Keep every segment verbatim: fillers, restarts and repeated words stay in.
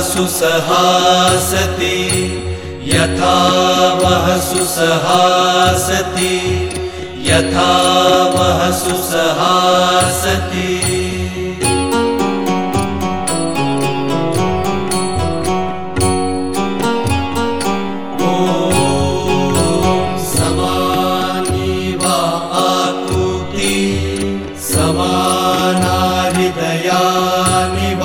सुसहासति यथा वः सुसहासति यथा वः सुसहासति। समानाहृदयानिव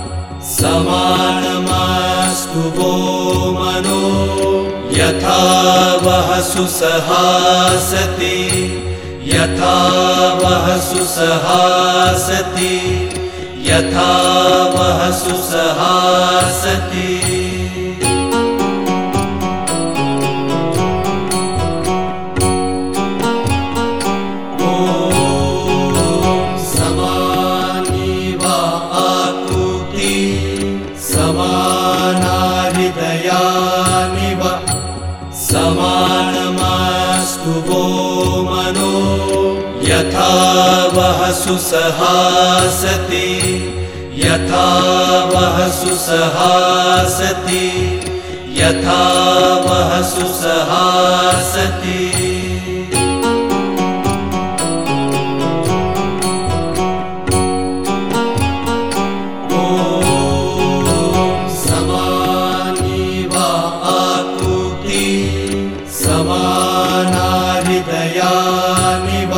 समानमस्तु वो मनो यथा वः सुसहासति यथा वः सुसहासति यथा वः सुसहासति। समानाहृदयानिव समानमस्तु वो मनो यथा वः सुसहासति यथा वः सुसहासति यथा वः सुसहासति। समानाहृदयानिव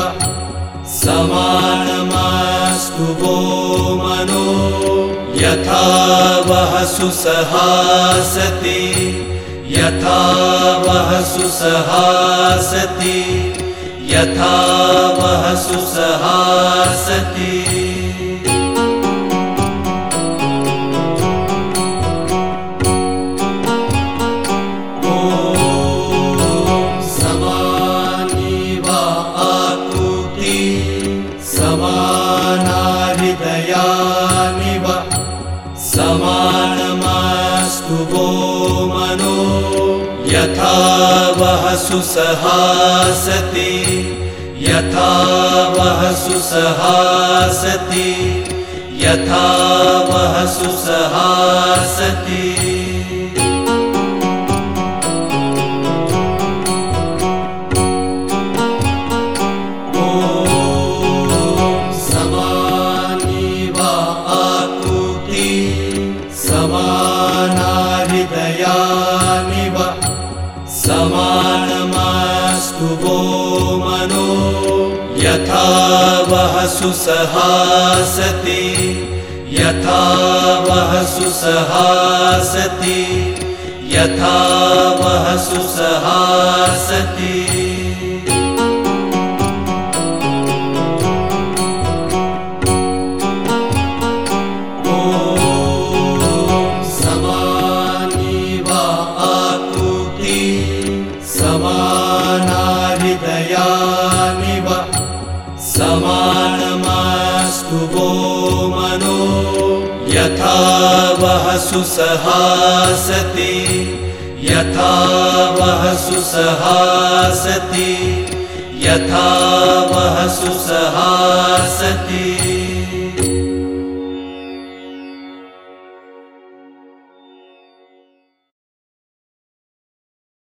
समानमस्तु वो मनो यथा वः सुसहासति यथा वः सुसहासति यथा वः सुसहासति। समानाहृदयानिव समानमस्तु वो मनो यथा वः सुसहासति यथा वः सुसहासति यथा वः सुसहासति। समानाहृदयानिव समानमस्तु वो मनो यथा वः सुसहासति यथा वः सुसहासति यथा वः सुसहासति। समानाहृदयानिव समानमस्तु वो मनो यथा वः सुसहासति यथा वः सुसहासति यथा वः सुसहासति।